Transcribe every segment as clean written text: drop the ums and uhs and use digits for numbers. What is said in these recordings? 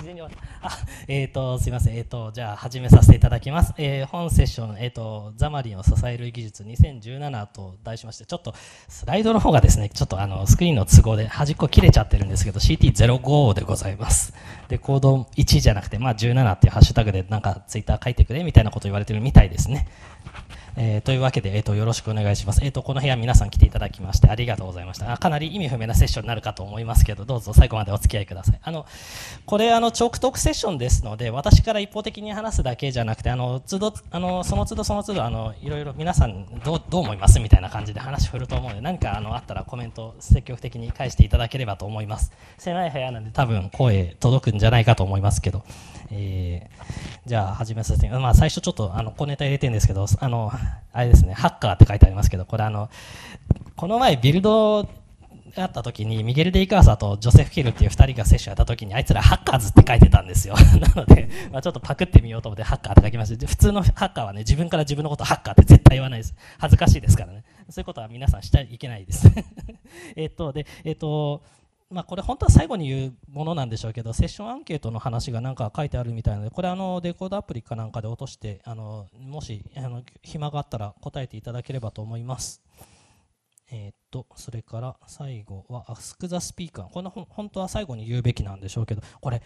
自然に終わった。すいません。じゃあ始めさせていただきます。本セッション、ザマリンを支える技術2017と題しまして、ちょっとスライドの方がですね、ちょっとスクリーンの都合で端っこ切れちゃってるんですけど、CT05 でございます。で、コード1じゃなくて、17っていうハッシュタグでなんかツイッター書いてくれみたいなこと言われてるみたいですね。というわけで、よろしくお願いします。この部屋皆さん来ていただきましてありがとうございました。かなり意味不明なセッションになるかと思いますけど、どうぞ最後までお付き合いください。これチョークトークセッションですので、私から一方的に話すだけじゃなくて、その都度いろいろ皆さんどう思いますみたいな感じで話振ると思うので、何かあったらコメント積極的に返していただければと思います。狭い部屋なんで多分声届くんじゃないかと思いますけど、じゃあ始めさせて、最初ちょっと小ネタ入れてるんですけど、あれですね、ハッカーって書いてありますけど、これこの前ビルドあった時にミゲル・デイカーサーとジョセフ・ヒルっていう2人がセッションやった時にあいつらハッカーズって書いてたんですよ。なので、ちょっとパクってみようと思ってハッカーって書きました。普通のハッカーはね、自分から自分のことハッカーって絶対言わないです。恥ずかしいですからね。そういうことは皆さんしちゃいけないです。これ本当は最後に言うものなんでしょうけど、セッションアンケートの話がなんか書いてあるみたいなので、これデコードアプリかなんかで落としてもし暇があったら答えていただければと思います。それから最後は Ask the Speaker。これ本当は最後に言うべきなんでしょうけど、これ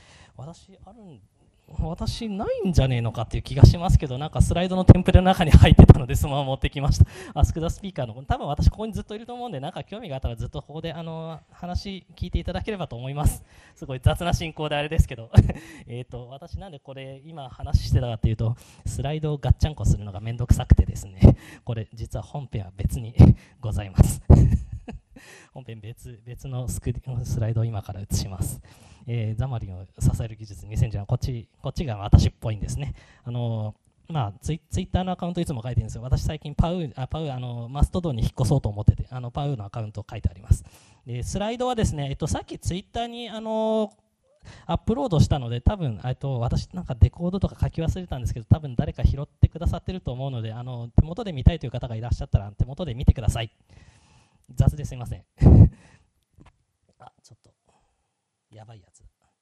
私ないんじゃねえのかっていう気がしますけど、なんかスライドのテンプレの中に入ってたのでそのまま持ってきました。Ask the Speaker の多分私ここにずっといると思うんで、なんか興味があったらずっとここで話聞いていただければと思います。すごい雑な進行であれですけど私なんでこれ今話してたかっていうと、スライドをガッチャンコするのがめんどくさくてですね、これ実は本編は別にございます本編別のスライドを今から映します。ザマリンを支える技術2017、こっちが私っぽいんですね。ツイッターのアカウントいつも書いてるんですよ。私最近マストドンに引っ越そうと思ってて、パウのアカウント書いてあります。でスライドはですね、さっきツイッターにアップロードしたので、多分私なんかデコードとか書き忘れたんですけど、多分誰か拾ってくださってると思うので、手元で見たいという方がいらっしゃったら手元で見てください。雑ですいませんちょっとやばいやつ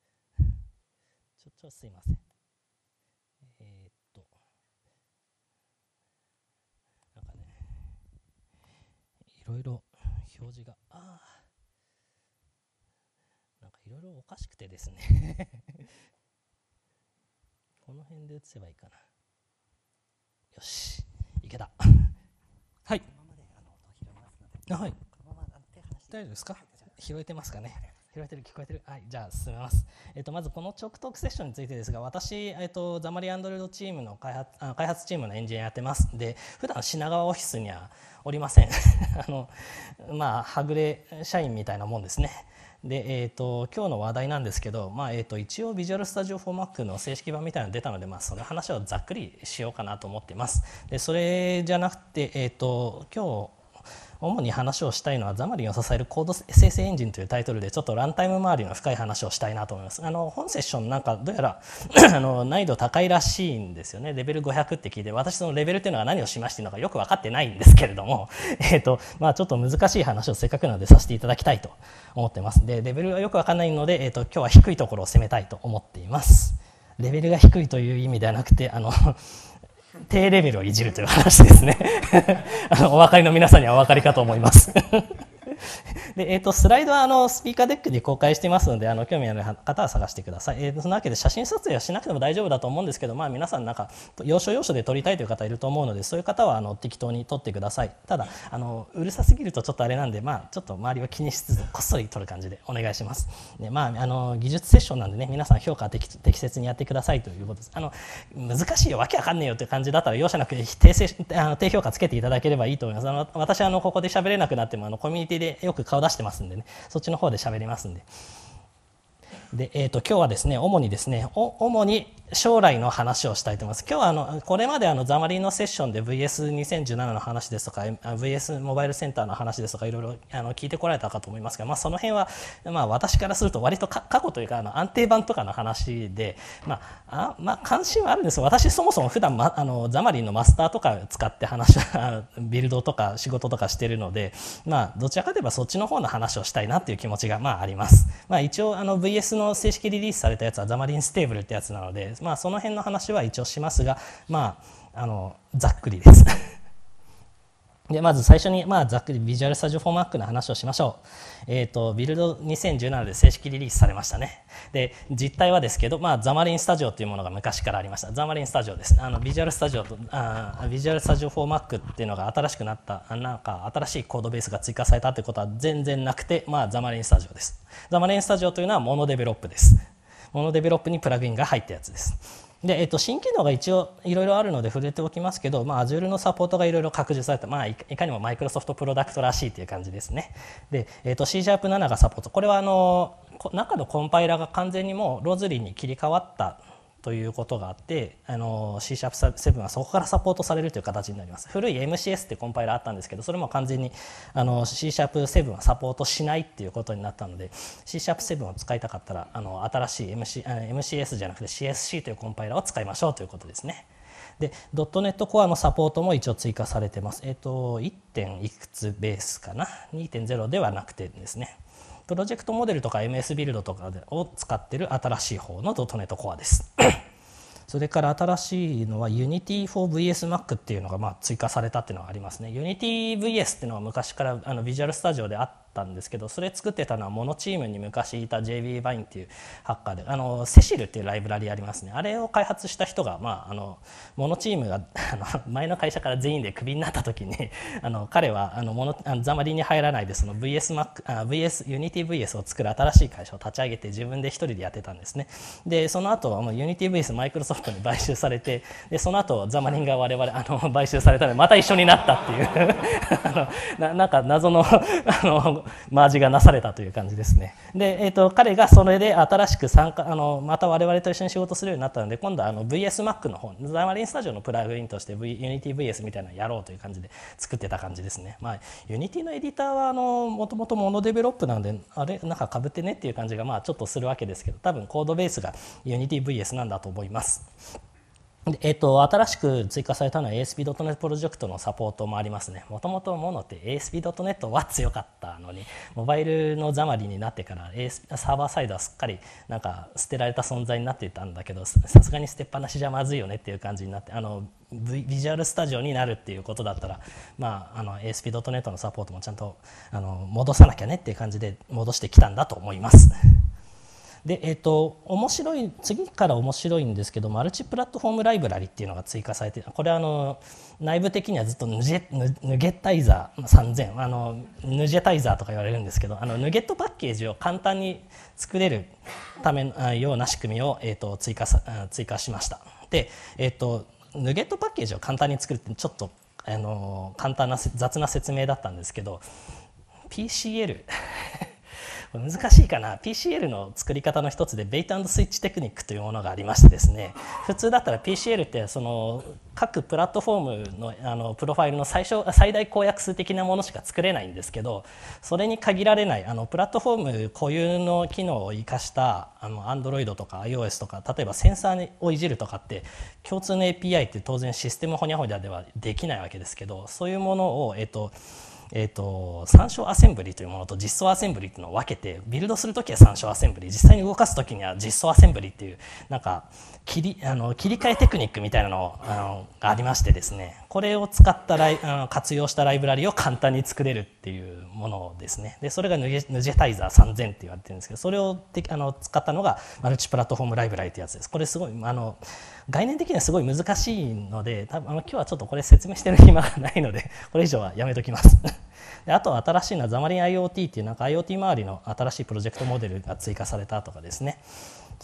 すいません。なんかね、いろいろ表示がなんかいろいろおかしくてですねこの辺で映せばいいかな。よし、いけた。はい。はい。大丈夫ですか？拾えてますかね？拾えてる、聞こえてる。はい、じゃあ進めます。まずこのチョークトークセッションについてですが、私、ザマリアンドロイドチームの開発チームのエンジニアやってます。で、普段品川オフィスにはおりません。はぐれ社員みたいなもんですね。で、今日の話題なんですけど、一応 Visual Studio for Mac の正式版みたいなのが出たので、その話をざっくりしようかなと思っています。で、それじゃなくて、今日主に話をしたいのはザマリンを支えるコード生成エンジンというタイトルで、ちょっとランタイム周りの深い話をしたいなと思います。本セッションなんかどうやら難易度高いらしいんですよね。レベル500って聞いて、私そのレベルっていうのが何をしましているのかよく分かってないんですけれどもちょっと難しい話をせっかくなのでさせていただきたいと思ってます。でレベルがよく分かんないので、今日は低いところを攻めたいと思っています。レベルが低いという意味ではなくて低レベルをいじるという話ですねお分かりの皆さんにはお分かりかと思いますで、スライドはスピーカーデックに公開していますので、興味ある方は探してください。そのわけで写真撮影はしなくても大丈夫だと思うんですけど、皆さんなんか要所要所で撮りたいという方いると思うので、そういう方は適当に撮ってください。ただうるさすぎるとちょっとあれなんで、ちょっと周りを気にしつつこっそり撮る感じでお願いします。で、技術セッションなんでね、皆さん評価は適切にやってくださいということです。難しいよ、わけわかんねえよという感じだったら容赦なく低評価つけていただければいいと思います。私ここで喋れなくなってもコミュニティでよく顔出してますんでね、そっちの方で喋りますんで。で、今日はですね、主に将来の話をしたいと思います。今日はこれまでザマリンのセッションで VS2017 の話ですとか VS モバイルセンターの話ですとかいろいろ聞いてこられたかと思いますが、その辺は、私からすると割と過去というか安定版とかの話で、関心はあるんですが、私そもそも普段、ザマリンのマスターとか使ってビルドとか仕事とかしてるので、どちらかといえばそっちの方の話をしたいなっていう気持ちがあります。一応VS の正式リリースされたやつはザマリンステーブルってやつなので、その辺の話は一応しますが、ざっくりですでまず最初にざっくりビジュアルスタジオ4 Mac の話をしましょう。ビルド2017で正式リリースされましたね。で実態はですけど、ザマリンスタジオというものが昔からありました。ザマリンスタジオです。ビジュアルスタジオとビジュアルスタジオ4 Mac っていうのが新しくなったなんか新しいコードベースが追加されたということは全然なくて、ザマリンスタジオです。ザマリンスタジオというのはモノデベロップです。モノデベロップにプラグインが入ったやつです。で新機能が一応いろいろあるので触れておきますけど、Azure のサポートがいろいろ拡充された、いかにもマイクロソフトプロダクトらしいという感じですね。で、C#7 がサポート、これは中のコンパイラが完全にもうロズリーに切り替わったということがあって、C#7 はそこからサポートされるという形になります。古い MCS ってコンパイラーあったんですけど、それも完全にC#7 はサポートしないっていうことになったので、C#7 を使いたかったら新しい MCS じゃなくて CSC というコンパイラーを使いましょうということですね。で .NET Core のサポートも一応追加されてます。1. 点いくつベースかな、 2.0 ではなくてですね、プロジェクトモデルとか MS ビルドとかを使っている新しい方の .NET Core ですそれから新しいのは Unity for VS Mac っていうのが追加されたっていうのがありますね。Unity VS っていうのは昔からビジュアルスタジオであったんですけど、それ作ってたのはモノチームに昔いた JB バインっていうハッカーでセシルっていうライブラリありますね。あれを開発した人が、モノチームが前の会社から全員でクビになった時に彼はザマリンに入らないでその Unity VS を作る新しい会社を立ち上げて自分で一人でやってたんですね。でその後Unity VS マイクロソフトに買収されて、でその後ザマリンが我々買収されたのでまた一緒になったっていうなんか謎のマージがなされたという感じですね。で、彼がそれで新しくまた我々と一緒に仕事するようになったので、今度はVSMac の方ザマリンスタジオのプラグインとして UnityVS みたいなのをやろうという感じで作ってた感じですね。Unity のエディターはもともとモノデベロップなのであれなんか被ってねっていう感じがちょっとするわけですけど、多分コードベースが UnityVS なんだと思います。で新しく追加されたのは ASP.NET プロジェクトのサポートもありますね。もともとモノって ASP.NET は強かったのに、モバイルのザマリになってからサーバーサイドはすっかりなんか捨てられた存在になっていたんだけど、さすがに捨てっぱなしじゃまずいよねっていう感じになって、ビジュアルスタジオになるっていうことだったら、ASP.NET のサポートもちゃんと戻さなきゃねっていう感じで戻してきたんだと思います。で面白い次から面白いんですけど、マルチプラットフォームライブラリっていうのが追加されて、これは内部的にはずっとヌゲタイザー3000ヌジェタイザーとか言われるんですけど、ヌゲットパッケージを簡単に作れるためのような仕組みを、追加しました。で、ヌゲットパッケージを簡単に作るってちょっと簡単な雑な説明だったんですけど、 PCL 難しいかな。 PCL の作り方の一つでベイト&スイッチテクニックというものがありましてですね、普通だったら PCL って各プラットフォームのプロファイルの最大公約数的なものしか作れないんですけど、それに限られないプラットフォーム固有の機能を生かしたAndroid とか iOS とか、例えばセンサーをいじるとかって共通の API って当然システムほにゃほにゃではできないわけですけど、そういうものを参照アセンブリというものと実装アセンブリというのを分けて、ビルドするときは参照アセンブリ、実際に動かすときには実装アセンブリっていうなんか切り替えテクニックみたいなのがありましてですね、これを使った活用したライブラリを簡単に作れるっていうものですね。でそれがヌジェタイザー3000って言われてるんですけど、それを使ったのがマルチプラットフォームライブラリというやつです。これすごい概念的にはすごい難しいので、多分今日はちょっとこれ説明してる暇がないのでこれ以上はやめときますであとは新しいのはザマリン IoT っていうなんか IoT 周りの新しいプロジェクトモデルが追加されたとかですね。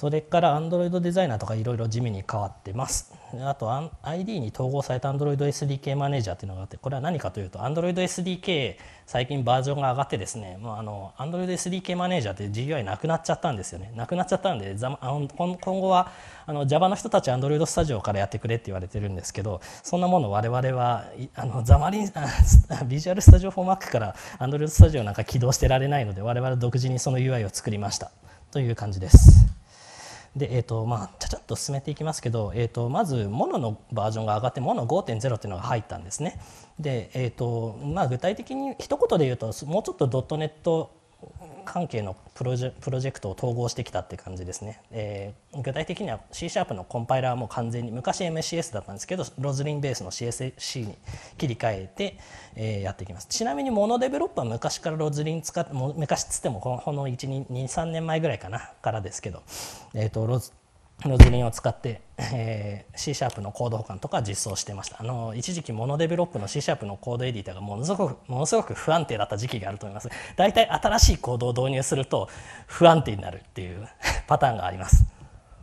それから Android デザイナーとかいろいろ地味に変わってます。あと ID に統合された Android SDK マネージャーっていうのがあって、これは何かというと Android SDK 最近バージョンが上がってですね、Android SDK マネージャーって GUI なくなっちゃったんですよね。なくなっちゃったんで今後はJava の人たち Android Studio からやってくれって言われてるんですけど、そんなもの我々はザマリンビジュアルスタジオ4 Mac から Android Studio なんか起動してられないので、我々独自にその UI を作りましたという感じです。でちゃちゃっと進めていきますけど、まずモノのバージョンが上がってモノ 5.0 っていうのが入ったんですね。で、具体的に一言で言うと、もうちょっと .NET 関係のプロジェクトを統合してきたって感じですね。具体的には C# のコンパイラーはもう完全に、昔 MCS だったんですけどロズリンベースの CSC に切り替えて、やっていきます。ちなみにモノデベロップは昔からロズリン使って、昔つってもこの1,2,3 年前ぐらいからですけど、ロズリンを使って、C# のコード保管とか実装してました。一時期モノデベロップの C# のコードエディターがものすごく不安定だった時期があると思います。だいたい新しいコードを導入すると不安定になるっていうパターンがあります。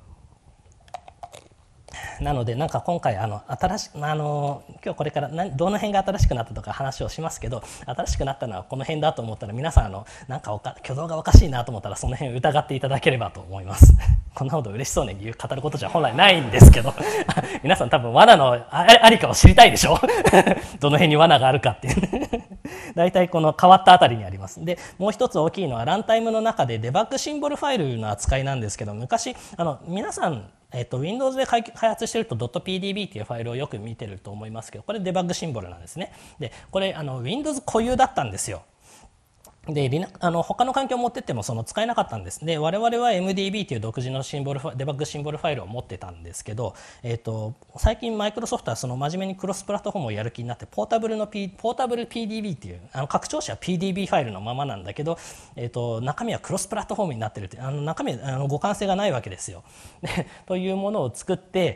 なのでなんか今回今日これからどの辺が新しくなったとか話をしますけど、新しくなったのはこの辺だと思ったら、皆さんなんか挙動がおかしいなと思ったらその辺疑っていただければと思います。こんなほど嬉しそうに語ることじゃ本来ないんですけど皆さん多分罠のありかを知りたいでしょどの辺に罠があるかっていう大体この変わったあたりにあります。でもう一つ大きいのはランタイムの中でデバッグシンボルファイルの扱いなんですけど、昔皆さんWindows で開発していると .pdb っていうファイルをよく見てると思いますけど、これデバッグシンボルなんですね。でこれWindows 固有だったんですよ。で他の環境を持ってっても使えなかったんです。で我々は MDB という独自のデバッグシンボルファイルを持ってたんですけど、最近マイクロソフトは真面目にクロスプラットフォームをやる気になって、ポータブル PDB っていう拡張子は PDB ファイルのままなんだけど、中身はクロスプラットフォームになってるって、中身互換性がないわけですよ。というものを作って、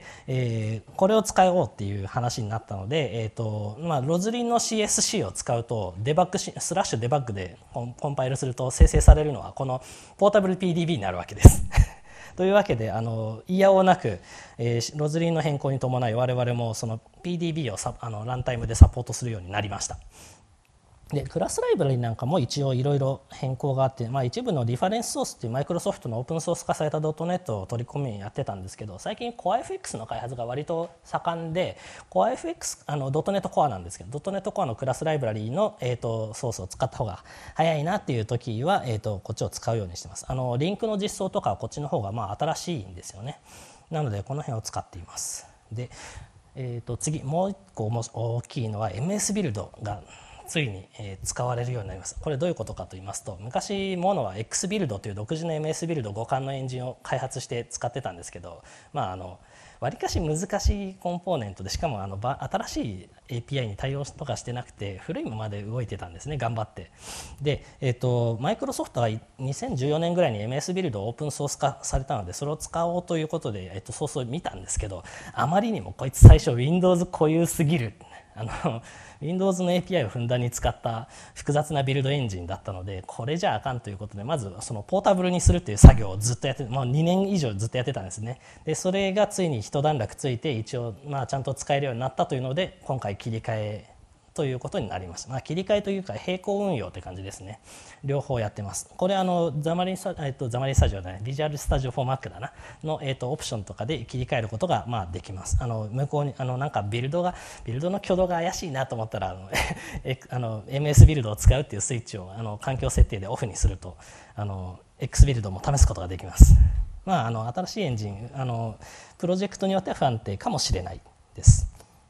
これを使おうっていう話になったので、ロズリンの CSC を使うとデバッグスラッシュデバッグでコンパイルすると生成されるのはこのポータブル PDB になるわけですというわけでいやおうなく、ロズリンの変更に伴い我々もその PDB をランタイムでサポートするようになりました。でクラスライブラリなんかも一応いろいろ変更があって、一部のリファレンスソースっていうマイクロソフトのオープンソース化された .NET を取り込みやってたんですけど、最近 CoreFX の開発が割と盛んで、 CoreFX .NET Core なんですけど .NET Core のクラスライブラリの、ソースを使った方が早いなっていう時は、こっちを使うようにしてます。リンクの実装とかはこっちの方が新しいんですよね。なのでこの辺を使っています。で、次もう一個大きいのは MS ビルドがついに使われるようになります。これどういうことかと言いますと、昔モノは X ビルドという独自の MS ビルド互換のエンジンを開発して使ってたんですけど、わりかし難しいコンポーネントで、しかも新しい API に対応とかしてなくて古いままで動いてたんですね、頑張って。で、マイクロソフトは2014年ぐらいに MS ビルドをオープンソース化されたので、それを使おうということで、ソースを見たんですけど、あまりにもこいつ最初 Windows 固有すぎるWindows の API をふんだんに使った複雑なビルドエンジンだったので、これじゃあかんということで、まずそのポータブルにするという作業をずっとやって、2年以上ずっとやってたんですね。でそれがついに一段落ついて、一応ちゃんと使えるようになったというので、今回切り替えということになりました。切り替えというか並行運用って感じですね。両方やってます。これザマリンスタジオだね、ビジュアルスタジオ4 Mac だなの、オプションとかで切り替えることができます。向こうになんかビルドの挙動が怪しいなと思ったらMS ビルドを使うっていうスイッチを環境設定でオフにするとX ビルドも試すことができます。新しいエンジンプロジェクトによっては不安定かもしれないです。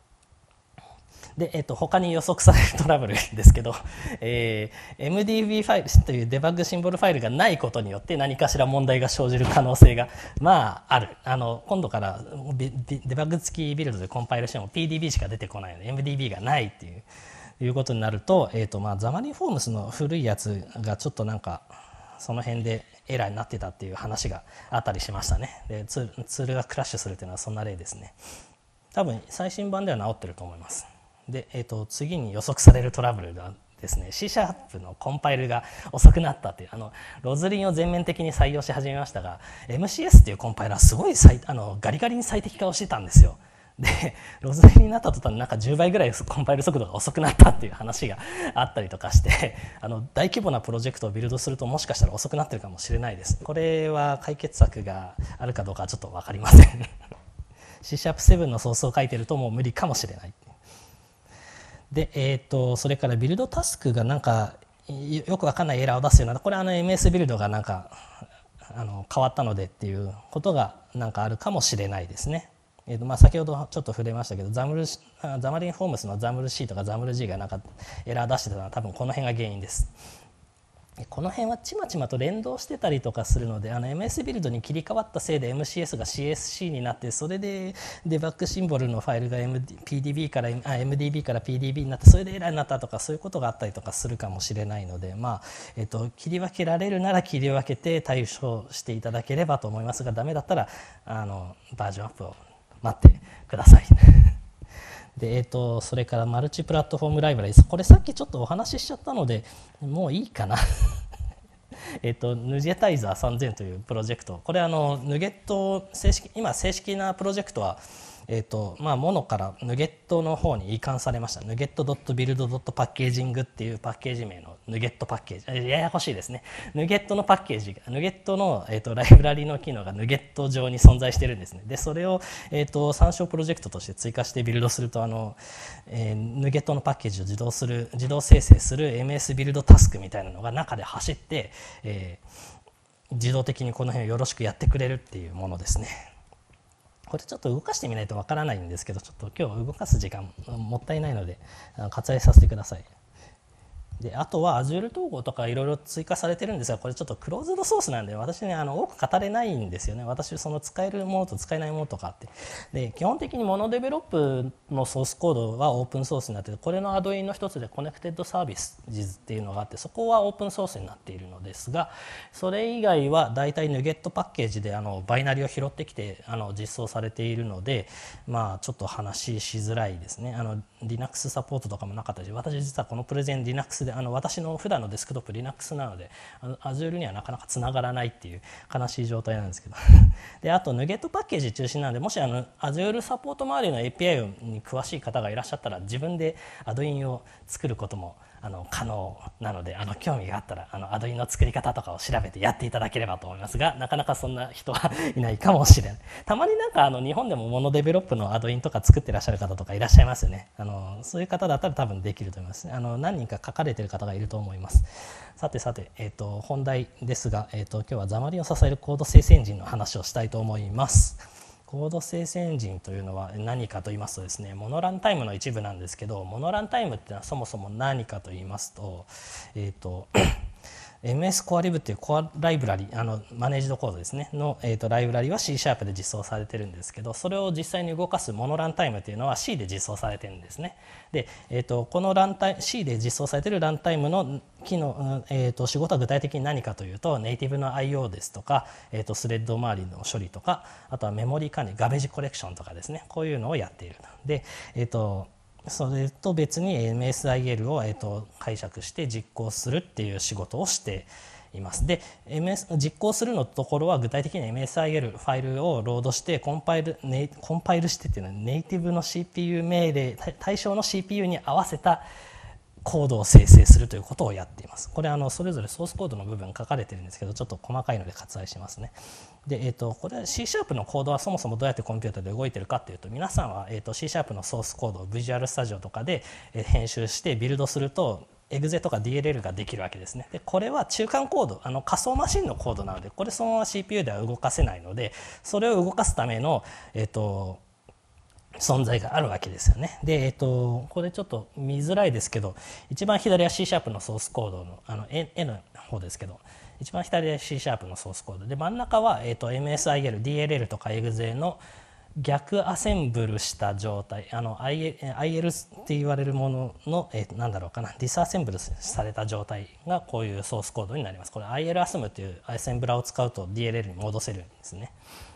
で他に予測されるトラブルですけど、MDB ファイルというデバッグシンボルファイルがないことによって何かしら問題が生じる可能性がある。今度からデバッグ付きビルドでコンパイルしても PDB しか出てこないので MDB がないっていうことになると、ザマリンフォームスの古いやつがちょっとなんかその辺でエラーになってたっていう話があったりしましたね。でツールがクラッシュするっていうのはそんな例ですね。多分最新版では治ってると思います。で、次に予測されるトラブルがですね C シャープのコンパイルが遅くなったっていうロズリンを全面的に採用し始めましたが MCS っていうコンパイルはすごいガリガリに最適化をしてたんですよ。でロズリンになった途端なんか10倍ぐらいコンパイル速度が遅くなったっていう話があったりとかして大規模なプロジェクトをビルドするともしかしたら遅くなってるかもしれないです。これは解決策があるかどうかはちょっと分かりませんC シャープ7のソースを書いてるともう無理かもしれない。で、それからビルドタスクがなんかよく分かんないエラーを出すようなこれMS ビルドがなんか変わったのでっていうことがなんかあるかもしれないですね。先ほどちょっと触れましたけどザマリンフォームスの ZAML-C とか ZAML-G がなんかエラー出してたのは多分この辺が原因です。この辺はちまちまと連動してたりとかするのでMS ビルドに切り替わったせいで MCS が CSC になってそれでデバッグシンボルのファイルが MDB から PDB になってそれでエラーになったとかそういうことがあったりとかするかもしれないので、切り分けられるなら切り分けて対処していただければと思いますがダメだったらバージョンアップを待ってくださいでそれからマルチプラットフォームライブラリこれさっきちょっとお話ししちゃったのでもういいかなヌジェタイザー3000というプロジェクトこれヌゲット今正式なプロジェクトはモノからヌゲットの方に移管されました。ヌゲット .build.packaging っていうパッケージ名のヌゲットパッケージややこしいですね。ヌゲットのパッケージがヌゲットの、ライブラリの機能がヌゲット上に存在してるんですね。でそれを、参照プロジェクトとして追加してビルドするとヌゲットのパッケージを自動生成する MS ビルドタスクみたいなのが中で走って、自動的にこの辺をよろしくやってくれるっていうものですね。これちょっと動かしてみないとわからないんですけどちょっと今日動かす時間もったいないので割愛させてください。であとは Azure 統合とかいろいろ追加されてるんですがこれちょっとクローズドソースなんで私ね多く語れないんですよね。私その使えるものと使えないものとかあってで基本的にモノデベロップのソースコードはオープンソースになっててこれのアドインの一つでコネクテッドサービスっていうのがあってそこはオープンソースになっているのですがそれ以外はだいたいヌゲットパッケージでバイナリを拾ってきて実装されているのでちょっと話しづらいですね。Linux サポートとかもなかったし私実はこのプレゼン Linux で私の普段のデスクトップ Linux なのでAzure にはなかなかつながらないっていう悲しい状態なんですけどであとヌゲットパッケージ中心なのでもしAzure サポート周りの API に詳しい方がいらっしゃったら自分でアドインを作ることも可能なので興味があったらアドインの作り方とかを調べてやっていただければと思いますがなかなかそんな人はいないかもしれない。たまになんか日本でもモノデベロップのアドインとか作ってらっしゃる方とかいらっしゃいますよね。そういう方だったら多分できると思います。何人か書かれてる方がいると思います。さて、本題ですが、今日はザマリンを支えるコード生成エンジンの話をしたいと思います。コード生成エンジンというのは何かと言いますとですね、モノランタイムの一部なんですけど、モノランタイムっていうのはそもそも何かと言いますと、MS コアリブっていうコアライブラリマネージドコードですねの、ライブラリは C シャープで実装されてるんですけどそれを実際に動かすモノランタイムっていうのは C で実装されてるんですね。で、このC で実装されてるランタイムの機能、仕事は具体的に何かというとネイティブの I/O ですとか、スレッド周りの処理とかあとはメモリ管理ガベージコレクションとかですねこういうのをやっている。で、それと別に MSIL を解釈して実行するっていう仕事をしています。で、実行するのところは具体的に MSIL ファイルをロードしてコンパイルしてっていうのはネイティブの CPU 命令対象の CPU に合わせたコードを生成するということをやっています。これそれぞれソースコードの部分書かれてるんですけどちょっと細かいので割愛しますね。で、これ C シャープのコードはそもそもどうやってコンピューターで動いてるかというと皆さんは、C シャープのソースコードを Visual Studio とかで編集してビルドするとエグゼとか DLL ができるわけですね。でこれは中間コード仮想マシンのコードなのでこれそのまま CPU では動かせないのでそれを動かすための存在があるわけですよね。で、これちょっと見づらいですけど一番左は C シャープのソースコードのN の方ですけど一番左は C シャープのソースコードで真ん中は、MSIL、DLL とか EXE の逆アセンブルした状態IL って言われるものの、ディスアセンブルされた状態がこういうソースコードになります。これ IL アスムというアセンブラを使うと DLL に戻せるんですね。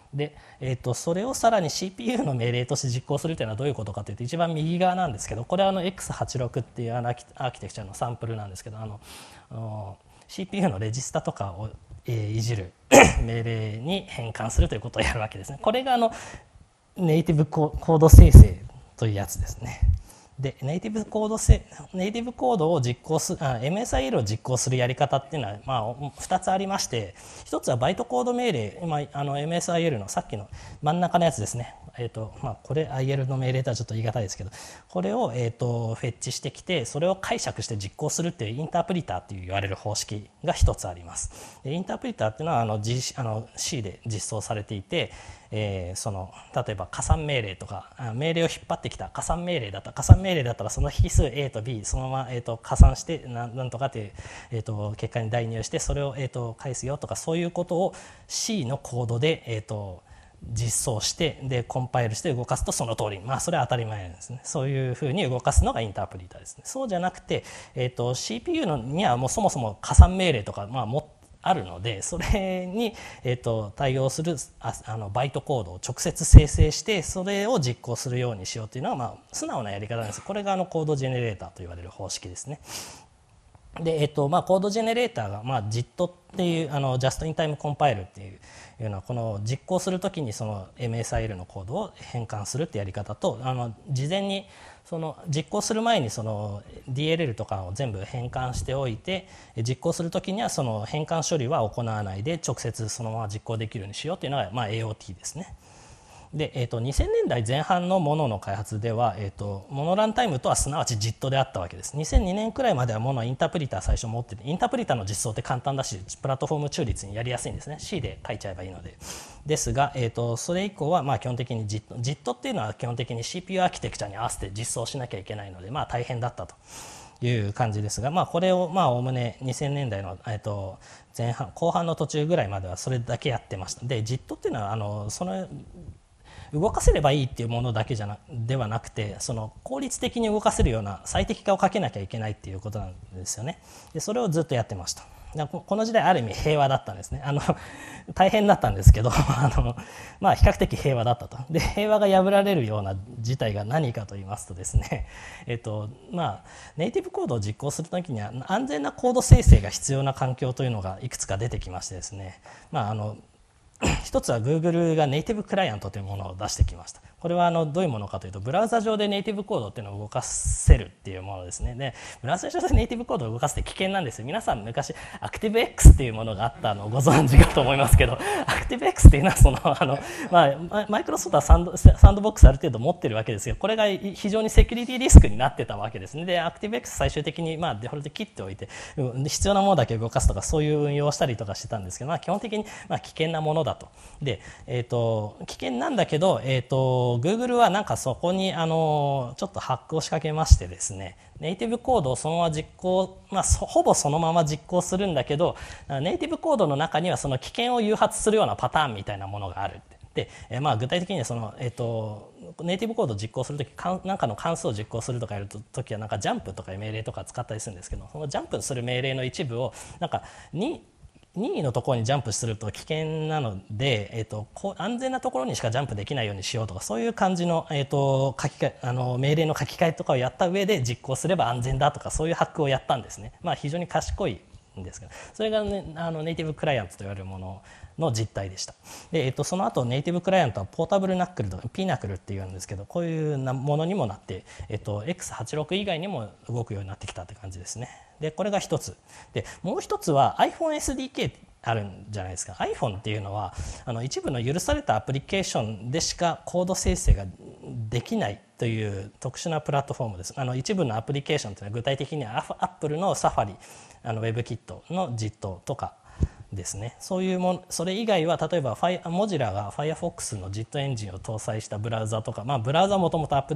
で、それをさらに CPU の命令として実行するというのはどういうことかというと、一番右側なんですけど、これはX86 っていうアーキテクチャのサンプルなんですけど、CPU のレジスタとかをいじる命令に変換するということをやるわけですね。これがネイティブコード生成というやつですね。でネイティブコードを実行するMSIL を実行するやり方っていうのは、2つありまして、1つはバイトコード命令、MSIL のさっきの真ん中のやつですね。これ IL の命令とはちょっと言い難いですけど、これを、フェッチしてきて、それを解釈して実行するっていうインタープリターっていう言われる方式が1つあります。でインタープリターっていうのはC で実装されていて、例えば加算命令とか命令を引っ張ってきた加算命令だったら、その引数 A と B そのまま、加算してなんとかという、結果に代入してそれを、返すよとか、そういうことを C のコードで、実装してでコンパイルして動かすとその通りに、それは当たり前なんですね。そういうふうに動かすのがインタープリターですね。そうじゃなくて、CPU にはもうそもそも加算命令とか、あるので、それに、対応するバイトコードを直接生成してそれを実行するようにしようというのは、素直なやり方なんです。これがコードジェネレーターと言われる方式ですね。でコードジェネレーターが、JIT っていうJust in Time Compile っていうのは、この実行するときにその MSIL のコードを変換するってやり方と、事前に実行する前にその DLL とかを全部変換しておいて、実行するときにはその変換処理は行わないで直接そのまま実行できるようにしようというのが、AOT ですね。で2000年代前半のものの開発では、モノランタイムとはすなわち JIT であったわけです。2002年くらいまではものはインタープリター最初持ってて、インタープリターの実装って簡単だしプラットフォーム中立にやりやすいんですね。 C で書いちゃえばいいので。ですが、それ以降は基本的に JIT っていうのは基本的に CPU アーキテクチャに合わせて実装しなきゃいけないので、大変だったという感じですが、これをおおむね2000年代の、前半後半の途中ぐらいまではそれだけやってました。で JIT っていうのはその動かせればいいっていうものだけではなくて、その効率的に動かせるような最適化をかけなきゃいけないっていうことなんですよね。でそれをずっとやってました。この時代ある意味平和だったんですね。大変だったんですけど比較的平和だったと。で平和が破られるような事態が何かと言いますとですね、ネイティブコードを実行するときには安全なコード生成が必要な環境というのがいくつか出てきましてですね、一つは Google がネイティブクライアントというものを出してきました。これはどういうものかというと、ブラウザ上でネイティブコードっていうのを動かせるっていうものですね。でブラウザ上でネイティブコードを動かすって危険なんですよ。皆さん昔 ActiveX っていうものがあったのをご存知かと思いますけど、 ActiveX っていうのはマイクロソフトはサンドボックスある程度持ってるわけですよ。これが非常にセキュリティリスクになってたわけですね。で ActiveX 最終的にデフォルト切っておいて必要なものだけ動かすとか、そういう運用をしたりとかしてたんですけど、基本的に危険なものだと。で、危険なんだけど、Google はそこにちょっとハックを仕掛けましてですね、ネイティブコードをそのまま実行、ほぼそのまま実行するんだけど、ネイティブコードの中にはその危険を誘発するようなパターンみたいなものがある。で具体的にはネイティブコードを実行するとき、何かの関数を実行するとかやるときはジャンプとかいう命令とか使ったりするんですけど、そのジャンプする命令の一部を任意のところにジャンプすると危険なので、安全なところにしかジャンプできないようにしようとか、そういう感じの、命令の書き換えとかをやった上で実行すれば安全だとか、そういうハックをやったんですね。非常に賢いんですけど、それが、ネイティブクライアントと言われるものの実態でした。で、その後ネイティブクライアントはポータブルナックルとかピーナクルっていうんですけど、こういうものにもなって、X86 以外にも動くようになってきたって感じですね。でこれが一つで、もう一つは iPhone SDK あるんじゃないですか。 iPhone っていうのは一部の許されたアプリケーションでしかコード生成ができないという特殊なプラットフォームです。一部のアプリケーションというのは具体的には Apple の Safari、WebKit の JIT とかですね。そういうもの、それ以外は例えばモジュラが Firefox の JIT エンジンを搭載したブラウザとか、ブラウザはもともと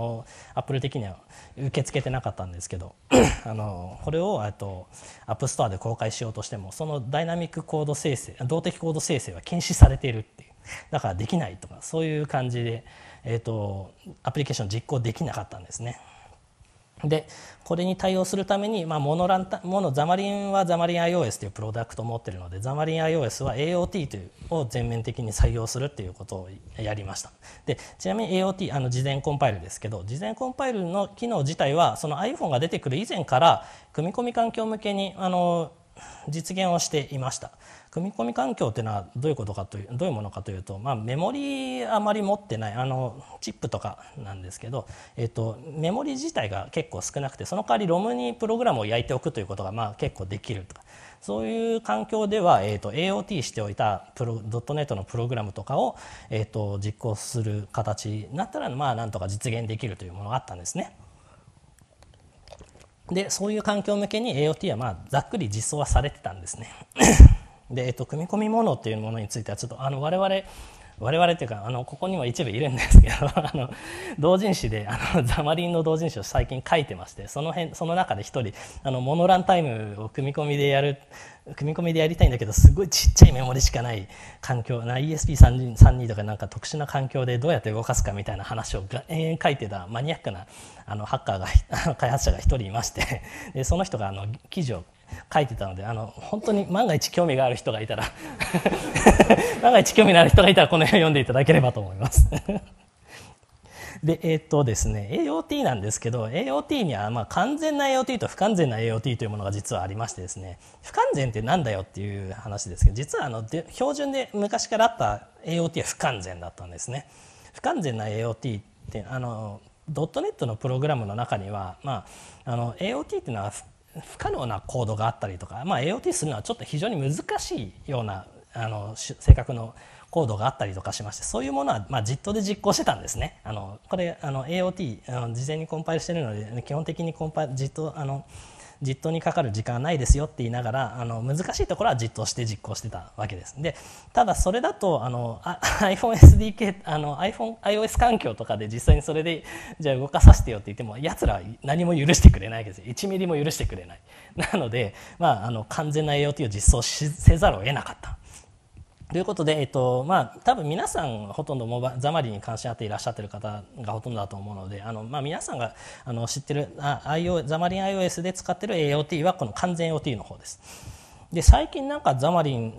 Apple 的には受け付けてなかったんですけどこれをApp Store で公開しようとしても、そのダイナミックコード生成、動的コード生成は禁止されているっていう、だからできないとか、そういう感じで、アプリケーション実行できなかったんですね。 でこれに対応するために、ザマリンはザマリン iOS というプロダクトを持っているので、ザマリン iOS は AOT というを全面的に採用するっていうことをやりました。でちなみに AOT 事前コンパイルですけど、事前コンパイルの機能自体はその iPhone が出てくる以前から組み込み環境向けに実現をしていました。組み込み環境というのはどういうものかというと、メモリあまり持ってないチップとかなんですけど、メモリ自体が結構少なくて、その代わり ROM にプログラムを焼いておくということが結構できるとか、そういう環境では、AOT しておいた.NET のプログラムとかを、実行する形になったらなんとか実現できるというものがあったんですね。でそういう環境向けに AOT はざっくり実装はされてたんですね。で、組み込みものというものについてはちょっと我々というかここにも一部いるんですけど同人誌でザマリンの同人誌を最近書いてまして、その中で一人モノランタイムを組み込みでやりたいんだけど、すごいちっちゃいメモリしかない環境、ESP32 とかなんか特殊な環境でどうやって動かすかみたいな話を延々書いてたマニアックなハッカーが開発者が一人いまして、でその人が記事を書いてたので、本当に万が一興味がある人がいたら万が一興味のある人がいたらこの辺を読んでいただければと思いますでですね、AOT なんですけど、AOT には完全な AOT と不完全な AOT というものが実はありましてですね、不完全ってなんだよっていう話ですけど、実は標準で昔からあった AOT は不完全だったんですね。不完全な AOT って.NET のプログラムの中には、AOT っていうのは不可能なコードがあったりとか、AOT するのはちょっと非常に難しいような性格のコードがあったりとかしまして、そういうものはJIT で実行してたんですね。これAOT 事前にコンパイルしているので、基本的にJIT にかかる時間はないですよって言いながら難しいところはJITして実行してたわけです。でただそれだとiPhone SDK iOS 環境とかで実際にそれでじゃあ動かさせてよって言っても、やつらは何も許してくれないわけです。1ミリも許してくれない。なので、完全な AOT を実装せざるを得なかった。ということで、多分皆さんほとんどザマリンに関心あっていらっしゃっている方がほとんどだと思うので、皆さんが知ってるザマリン iOS で使っている AOT はこの完全 AOT の方です。で最近ザマリン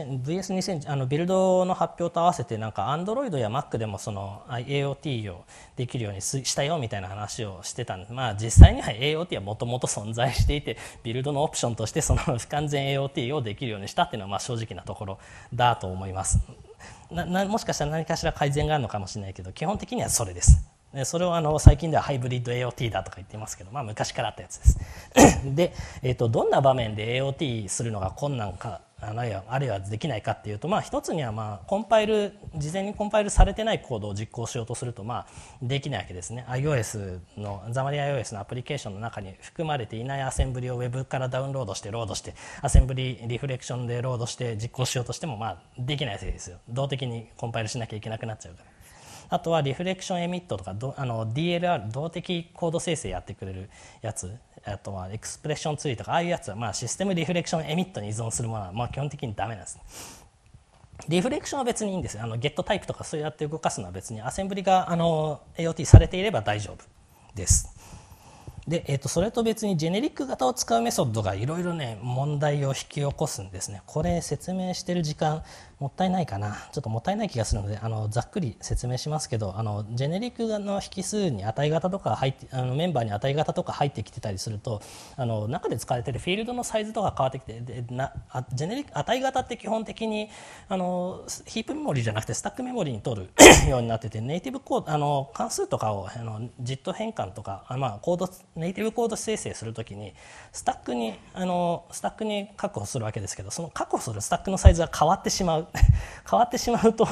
VS2000 ビルドの発表と合わせてAndroid や Mac でもその AOT をできるようにしたよみたいな話をしてたんです。実際には AOT はもともと存在していて、ビルドのオプションとしてその不完全 AOT をできるようにしたっていうのは正直なところだと思います。もしかしたら何かしら改善があるのかもしれないけど、基本的にはそれです。それを最近ではハイブリッド AOT だとか言ってますけど、昔からあったやつですで、どんな場面で AOT するのが困難かあるいはできないかっていうと、一つには事前にコンパイルされてないコードを実行しようとするとできないわけですね。ザマリン iOS のアプリケーションの中に含まれていないアセンブリをウェブからダウンロードしてロードしてアセンブリリフレクションでロードして実行しようとしてもできないわけですよ。動的にコンパイルしなきゃいけなくなっちゃうから。あとはリフレクションエミットとかDLR 動的コード生成やってくれるやつ、あとはエクスプレッションツリーとかああいうやつはシステムリフレクションエミットに依存するものは基本的にダメなんです。リフレクションは別にいいんです。ゲットタイプとかそうやって動かすのは別にアセンブリがAOT されていれば大丈夫です。でそれと別にジェネリック型を使うメソッドがいろいろ問題を引き起こすんですね。これ説明してる時間もったいないかな、ちょっともったいない気がするのでざっくり説明しますけど、ジェネリックの引数に値型とかメンバーに値型とか入ってきてたりすると中で使われているフィールドのサイズとか変わってきて、ジェネリック値型って基本的にヒープメモリじゃなくてスタックメモリに取るようになってて、ネイティブコード関数とかをJIT変換とかネイティブコード生成するときにスタックに確保するわけですけど、その確保するスタックのサイズが変わってしまうと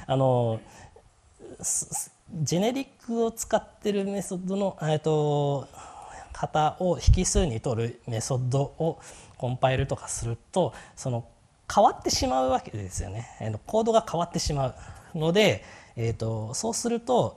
ジェネリックを使っているメソッドの型を引数に取るメソッドをコンパイルとかすると変わってしまうわけですよね。コードが変わってしまうので、そうすると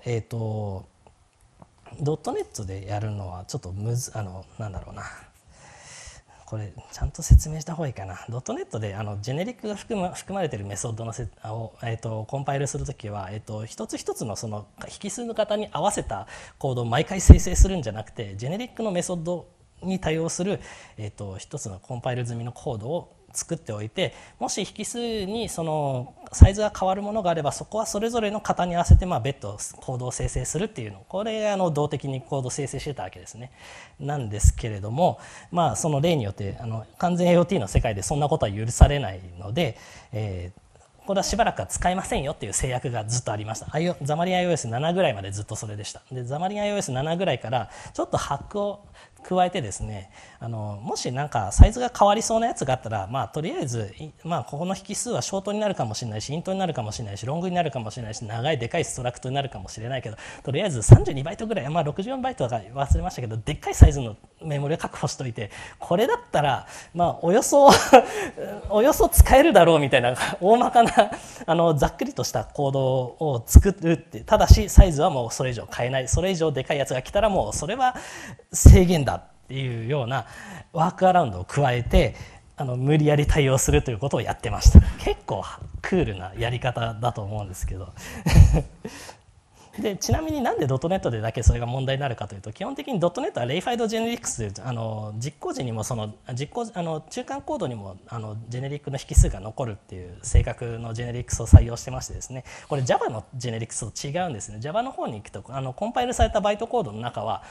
.NET でやるのはちょっとなんだろうな、 これちゃんと説明した方がいいかな。ドットネットでジェネリックが含まれているメソッドをコンパイルするときは、一つ一つのその引数の型に合わせたコードを毎回生成するんじゃなくて、ジェネリックのメソッドに対応する、一つのコンパイル済みのコードを作っておいて、もし引数にそのサイズが変わるものがあれば、そこはそれぞれの型に合わせて別途コードを生成するっていうの、これ動的にコードを生成してたわけですね。なんですけれども、その例によって完全 AOT の世界でそんなことは許されないので、これはしばらくは使えませんよっていう制約がずっとありました。ザマリン iOS7 ぐらいまでずっとそれでした。でザマリン iOS7 ぐらいからちょっとハックを加えてですね、もしなんかサイズが変わりそうなやつがあったら、とりあえず、ここの引数はショートになるかもしれないし、イントになるかもしれないし、ロングになるかもしれないし、長いでかいストラクトになるかもしれないけど、とりあえず32バイトぐらい、64バイトとか忘れましたけど、でっかいサイズのメモリを確保しておいて、これだったらおよそ使えるだろうみたいな大まかなざっくりとしたコードを作るって、ただしサイズはもうそれ以上変えない、それ以上でかいやつが来たらもうそれは制限だっていうようなワークアラウンドを加えて無理やり対応するということをやってました。結構クールなやり方だと思うんですけどでちなみになんでドットネットでだけそれが問題になるかというと、基本的にドットネットはレイファイドジェネリックス、実行時にも中間コードにもジェネリックの引数が残るっていう性格のジェネリックスを採用してましてですね、これ Java のジェネリックスと違うんですね。 Java の方に行くとコンパイルされたバイトコードの中は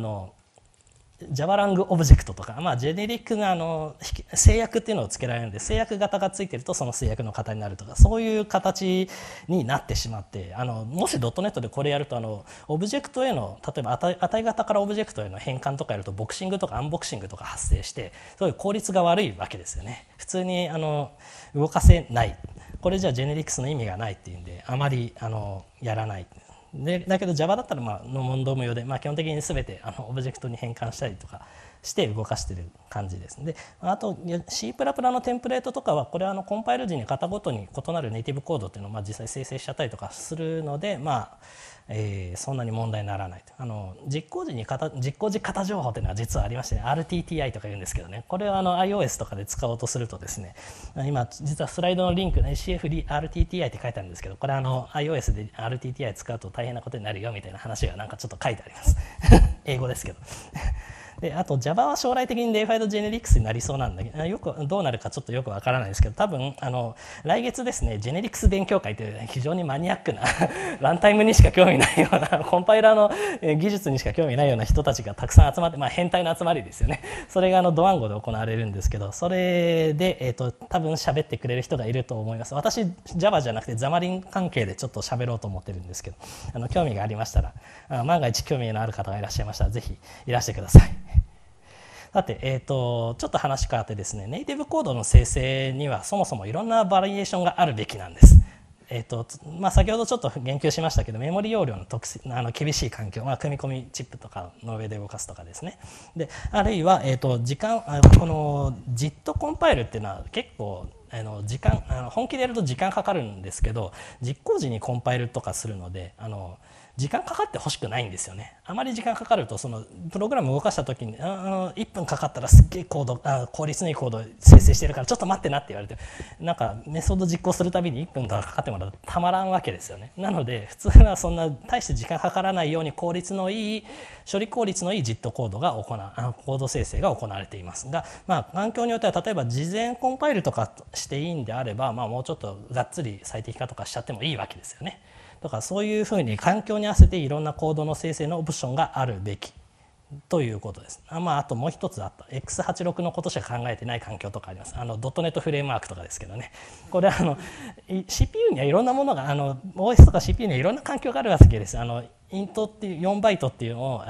Java ラングオブジェクトとか、ジェネリックな制約っていうのをつけられるので、制約型がついてるとその制約の型になるとか、そういう形になってしまって、もしドットネットでこれやるとオブジェクトへの、例えば値型からオブジェクトへの変換とかやるとボクシングとかアンボクシングとか発生して、そういう効率が悪いわけですよね。普通に動かせない、これじゃジェネリックスの意味がないっていうんで、あまりやらない。だけど Java だったら問答無用で、基本的に全てオブジェクトに変換したりとかして動かしている感じです。であと C++ のテンプレートとかは、これはコンパイル時に型ごとに異なるネイティブコードっていうのを実際生成しちゃったりとかするので、そんなに問題にならないと。実行時型情報というのは実はありましてね、 RTTI とか言うんですけどね、これはiOS とかで使おうとするとですね、今実はスライドのリンクね CFRTTI って書いてあるんですけど、これiOS で RTTI 使うと大変なことになるよみたいな話がなんかちょっと書いてあります英語ですけどであと Java は将来的にレイファイドジェネリックスになりそうなんだけど、よくどうなるかちょっとよくわからないですけど、多分来月ですね、ジェネリックス勉強会という非常にマニアックなランタイムにしか興味ないようなコンパイラーの技術にしか興味ないような人たちがたくさん集まって、変態の集まりですよね。それがドワンゴで行われるんですけど、それで、多分喋ってくれる人がいると思います。私 Java じゃなくてザマリン関係でちょっと喋ろうと思ってるんですけど、興味がありましたら、万が一興味のある方がいらっしゃいましたらぜひいらしてください。さて、ちょっと話変わってですね、ネイティブコードの生成にはそもそもいろんなバリエーションがあるべきなんです。先ほどちょっと言及しましたけど、メモリ容量の厳しい環境、組み込みチップとかの上で動かすとかですね。であるいは、この JIT コンパイルっていうのは結構本気でやると時間かかるんですけど、実行時にコンパイルとかするので時間かかってほしくないんですよね。あまり時間かかるとプログラムを動かした時に1分かかったらすっげえ効率のいいコード生成してるからちょっと待ってなって言われて、なんかメソッド実行するたびに1分かかってもらうとたまらんわけですよね。なので普通はそんな大して時間かからないように処理効率のいい JIT コードがコード生成が行われていますが、環境によっては例えば事前コンパイルとかしていいんであれば、もうちょっとがっつり最適化とかしちゃってもいいわけですよね。だからそういうふうに環境に合わせていろんなコードの生成のオプションがあるべきということです。あともう一つX86 のことしか考えてない環境とかあります。ドットネットフレームワークとかですけどね、これCPU にはいろんなものがOS とか CPU にはいろんな環境があるわけです。イントっていう4バイトっていうのを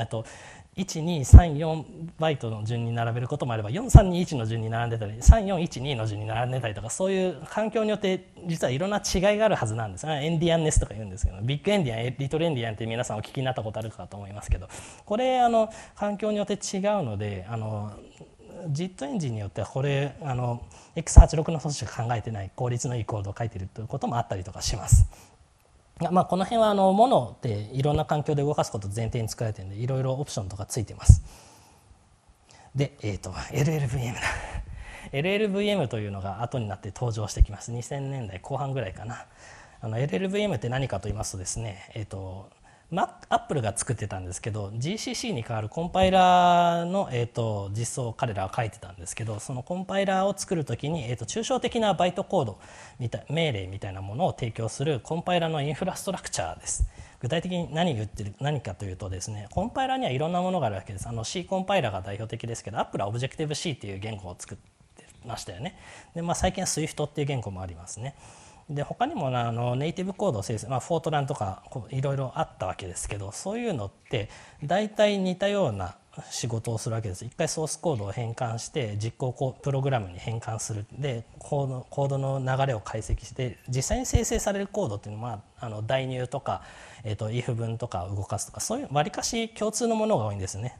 1234バイトの順に並べることもあれば、4321の順に並んでたり3412の順に並んでたりとか、そういう環境によって実はいろんな違いがあるはずなんです。エンディアンネスとか言うんですけど、ビッグエンディアンリトルエンディアンって皆さんお聞きになったことあるかと思いますけど、これ環境によって違うのでJIT エンジンによってはこれX86 のことしか考えてない効率のいいコードを書いているということもあったりとかします。この辺はモノっていろんな環境で動かすことを前提に作られているのでいろいろオプションとかついています。 で、LLVM だLLVM というのが後になって登場してきます。2000年代後半ぐらいかな。LLVM って何かと言いますとですね、アップルが作ってたんですけど GCC に代わるコンパイラーの、実装を彼らは書いてたんですけど、そのコンパイラーを作るときに、抽象的なバイトコード命令みたいなものを提供するコンパイラーのインフラストラクチャーです。具体的に何かというとですね、コンパイラーにはいろんなものがあるわけです。C コンパイラーが代表的ですけど、アップルは Objective-C っていう言語を作ってましたよね。で、最近は Swift っていう言語もありますね。で他にもネイティブコードを生成、フォートランとかいろいろあったわけですけど、そういうのって大体似たような仕事をするわけです。一回ソースコードを変換して実行プログラムに変換する。でコードの流れを解析して実際に生成されるコードっていうのは、代入とか、if 文とか動かすとか、そういうわりかし共通のものが多いんですね。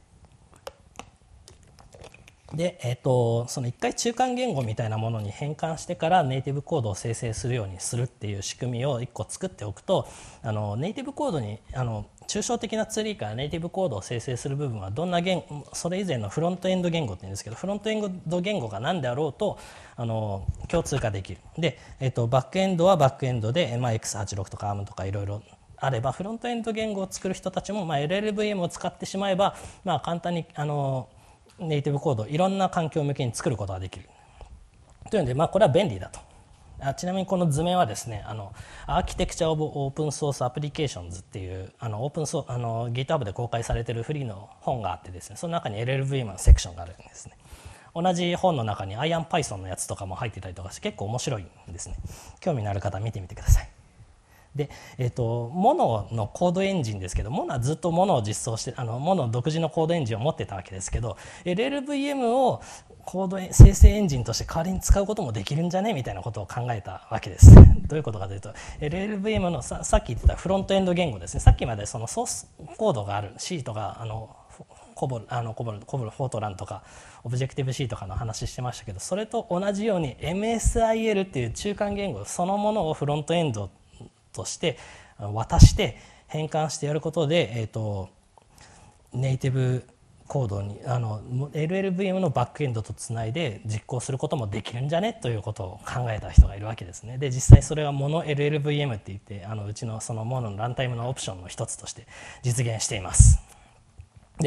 でその一回中間言語みたいなものに変換してからネイティブコードを生成するようにするっていう仕組みを1個作っておくと、ネイティブコードに抽象的なツリーからネイティブコードを生成する部分はどんなそれ以前のフロントエンド言語って言うんですけど、フロントエンド言語が何であろうと共通化できる。で、バックエンドはバックエンドで、X86 とか ARM とかいろいろあれば、フロントエンド言語を作る人たちも、LLVM を使ってしまえば、簡単にネイティブコードいろんな環境向けに作ることができるというので、これは便利だと。ちなみにこの図面はですね、アーキテクチャ・オブ・オープンソース・アプリケーションズっていうオープンソーGitHub で公開されているフリーの本があってですね、その中に LLVM のセクションがあるんですね。同じ本の中に IronPython のやつとかも入ってたりとかして結構面白いんですね。興味のある方は見てみてください。で、モノのコードエンジンですけど、モノはずっとモノを実装してモノ独自のコードエンジンを持ってたわけですけど、 LLVM をコード生成エンジンとして代わりに使うこともできるんじゃねみたいなことを考えたわけです。どういうことかというと、 LLVM のさっき言ってたフロントエンド言語ですね。さっきまでそのソースコードがある C とかコボルフォートランとかオブジェクティブ C とかの話してましたけど、それと同じように MSIL っていう中間言語そのものをフロントエンドとして渡して変換してやることで、ネイティブコードにLLVM のバックエンドとつないで実行することもできるんじゃねということを考えた人がいるわけですね。で実際それはモノ LLVM って言ってうちのそのモノのランタイムのオプションの一つとして実現しています。で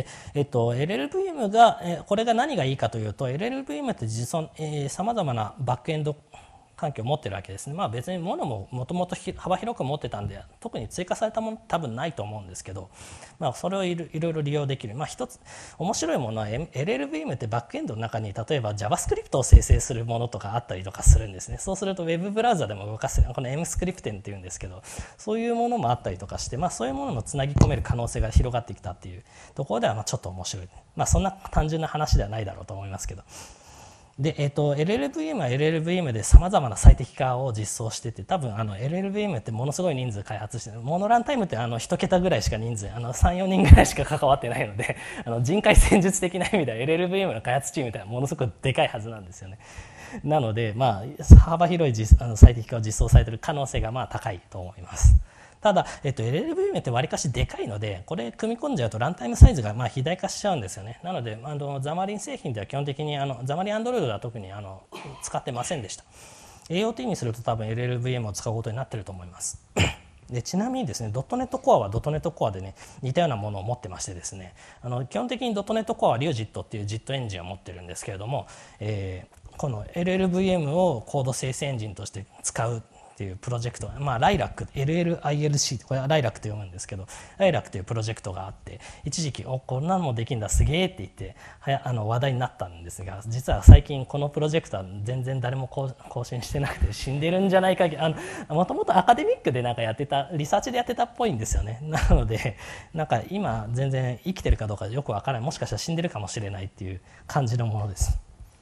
LLVM がこれが何がいいかというと、 LLVM ってさまざまなバックエンド環境を持ってるわけですね。別にものももともと幅広く持ってたんで特に追加されたもの多分ないと思うんですけど、それをいろいろ利用できる。一つ面白いものは LLVM ってバックエンドの中に例えば JavaScript を生成するものとかあったりとかするんですね。そうすると Web ブラウザでも動かせる、この MScripten っていうんですけど、そういうものもあったりとかして、そういうものもつなぎ込める可能性が広がってきたっていうところではちょっと面白い。そんな単純な話ではないだろうと思いますけど。でLLVM は LLVM でさまざまな最適化を実装してて、多分LLVM ってものすごい人数開発してる。モノランタイムって1桁ぐらいしか人数3、4人ぐらいしか関わってないので人海戦術的な意味では LLVM の開発チームってものすごくでかいはずなんですよね。なので、幅広い最適化を実装されている可能性が高いと思います。ただ、LLVM ってわりかしでかいので、これ組み込んじゃうとランタイムサイズが肥大化しちゃうんですよね。なのでザマリン製品では基本的にザマリン Android では特に使ってませんでした。 AOT にすると多分 LLVM を使うことになっていると思いますでちなみにですね、.NET Core は .NET Core でね似たようなものを持ってましてですね、基本的に .NET Core は Ryujit っていう JIT エンジンを持ってるんですけれども、この LLVM をコード生成エンジンとして使うっていうプロジェクト、LILAC、LLILC、これは LILAC と読むんですけど、LILAC というプロジェクトがあって、一時期こんなのもできるんだすげえって言って話題になったんですが、実は最近このプロジェクトは全然誰も更新してなくて死んでるんじゃないか。もともとアカデミックでやってたリサーチでやってたっぽいんですよね。なので今全然生きてるかどうかよくわからない、もしかしたら死んでるかもしれないっていう感じのものです。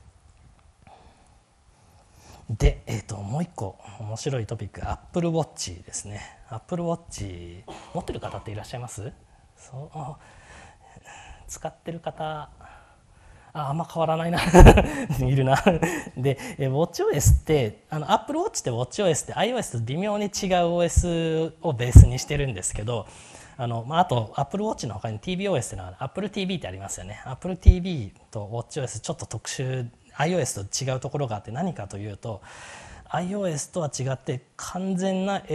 で、もう一個面白いトピック、Apple Watch ですね。Apple Watch 持ってる方っていらっしゃいます？使ってる方、 あんま変わらないないるなで、WatchOS ってApple Watch って WatchOS って iOS と微妙に違う OS をベースにしてるんですけど、あと Apple Watch の他に TVOS っていうのは Apple TV ってありますよね。Apple TV と WatchOS ちょっと特殊、 iOS と違うところがあって、何かというとiOS とは違って完全な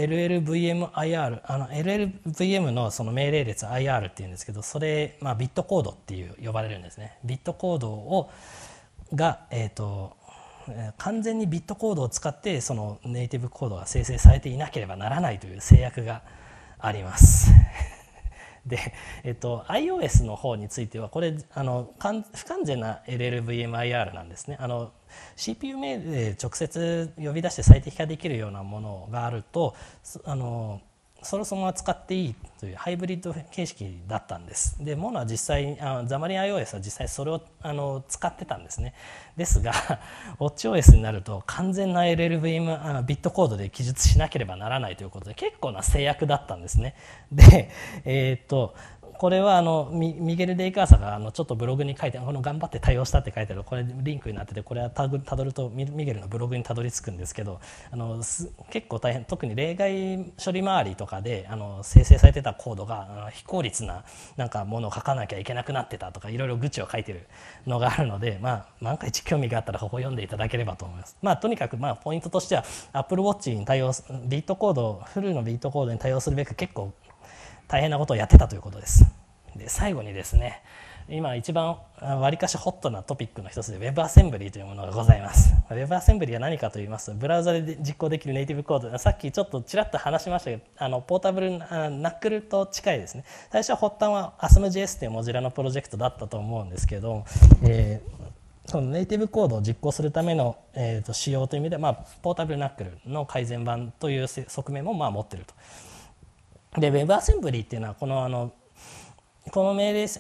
LLVM-IR、LLVM のその命令列 IR っていうんですけど、それ、ビットコードっていう呼ばれるんですね。ビットコードが、完全にビットコードを使ってそのネイティブコードが生成されていなければならないという制約がありますで、iOS の方についてはこれ不完全な LLVM-IR なんですね。CPU 命令直接呼び出して最適化できるようなものがあるとそれをそのまま使っていいというハイブリッド形式だったんです。でモノは実際ザマリン iOS は実際それを使ってたんですね。ですが WatchOS になると完全な LLVM ビットコードで記述しなければならないということで結構な制約だったんですね。でこれはミゲル・デイカーサがちょっとブログに書いて頑張って対応したって書いてある、これリンクになってて、これはたどるとミゲルのブログにたどり着くんですけど、結構大変、特に例外処理周りとかで生成されてたコードが非効率ななんかものを書かなきゃいけなくなってたとかいろいろ愚痴を書いてるのがあるので、万が一興味があったらここ読んでいただければと思います。とにかくポイントとしては Apple Watch に対応ビットコードフルのビットコードに対応するべく結構大変なことをやってたということです。で最後にですね、今一番わりかしホットなトピックの一つで WebAssembly というものがございます。WebAssembly は何かと言いますと、ブラウザで実行できるネイティブコード、さっきちょっとちらっと話しましたけどポータブルナックルと近いですね。最初は発端は ASM.js というモジュラのプロジェクトだったと思うんですけど、そのネイティブコードを実行するための、仕様という意味で、ポータブルナックルの改善版という側面も持っていると。で WebAssembly っていうのはこの命令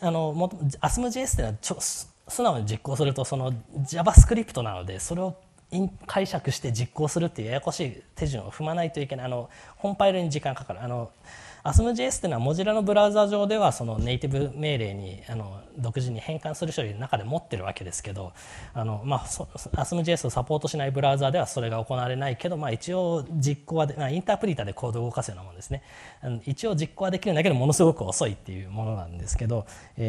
ASM.js っていうのは素直に実行するとその JavaScript なので、それを解釈して実行するっていうややこしい手順を踏まないといけない。コンパイルに時間かかる。ASM.js っていうのはモジュラのブラウザ上ではそのネイティブ命令に独自に変換する処理の中で持ってるわけですけど、ASM.js をサポートしないブラウザではそれが行われないけど、一応実行はインタープリタでコードを動かすようなものですね。一応実行はできるんだけどものすごく遅いっていうものなんですけど、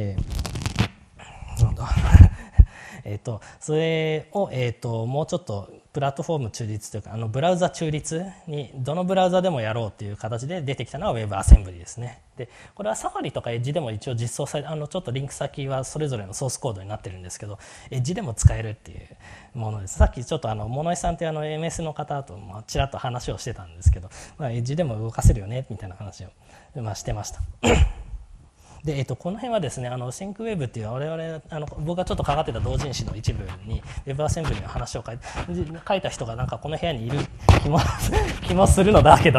それを、もうちょっとプラットフォーム中立というかブラウザ中立にどのブラウザでもやろうという形で出てきたのは WebAssembly ですね。でこれはサファリとか Edge でも一応実装されちょっとリンク先はそれぞれのソースコードになってるんですけど Edge でも使えるっていうものです。さっきちょっと物井さんというMS の方とちらっと話をしてたんですけど、Edge でも動かせるよねみたいな話を、してましたでこの辺はですねSyncWeb っていう我々僕がちょっとかかってた同人誌の一部に WebAssembly の話を書いた人がなんかこの部屋にいる気もするのだけど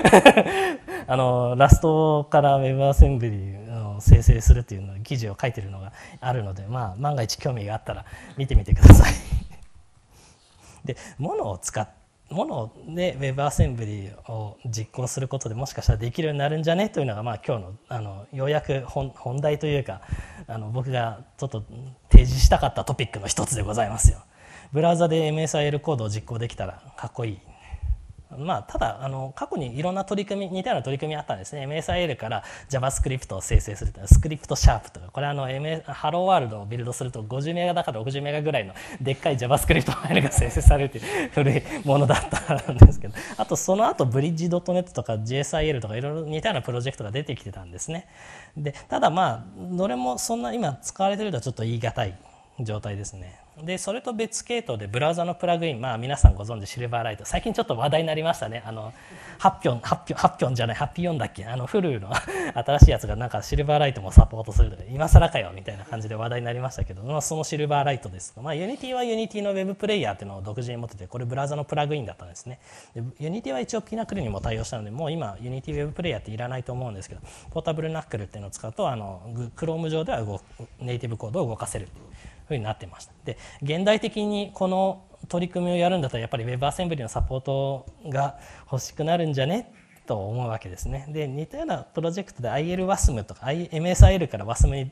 ラストから WebAssembly を生成するっていうの記事を書いてるのがあるので、万が一興味があったら見てみてくださいでモノで WebAssembly を実行することでもしかしたらできるようになるんじゃねというのが今日のようやく本題というか僕がちょっと提示したかったトピックの一つでございますよ。ブラウザで MSIL コードを実行できたらかっこいい。ただ過去にいろんな似たような取り組みあったんですね。 MSIL から JavaScript を生成するというスクリプトシャープとか、これハローワールドをビルドすると50メガだから60メガぐらいのでっかい JavaScript ファイルが生成されるという古いものだったんですけど、あとその後ブリッジ .NET とか JSIL とかいろいろ似たようなプロジェクトが出てきてたんですね。でただどれもそんな今使われているとはちょっと言い難い状態ですね。でそれと別系統でブラウザのプラグイン、皆さんご存知シルバーライト、最近ちょっと話題になりましたね。ハッピョンだっけ、フルの新しいやつがなんかシルバーライトもサポートするので今更かよみたいな感じで話題になりましたけど、そのシルバーライトです。Unity は Unity のウェブプレイヤーっていうのを独自に持ってて、これブラウザのプラグインだったんですね。で Unity は一応ピナクルにも対応したので、もう今 Unity ウェブプレイヤーっていらないと思うんですけど、ポータブルナックルっていうのを使うとChrome 上ではネイティブコードを動かせるっていうふうになってました。で現代的にこの取り組みをやるんだったらやっぱり WebAssembly のサポートが欲しくなるんじゃねと思うわけですね。で似たようなプロジェクトで ILWASM とか MSIL から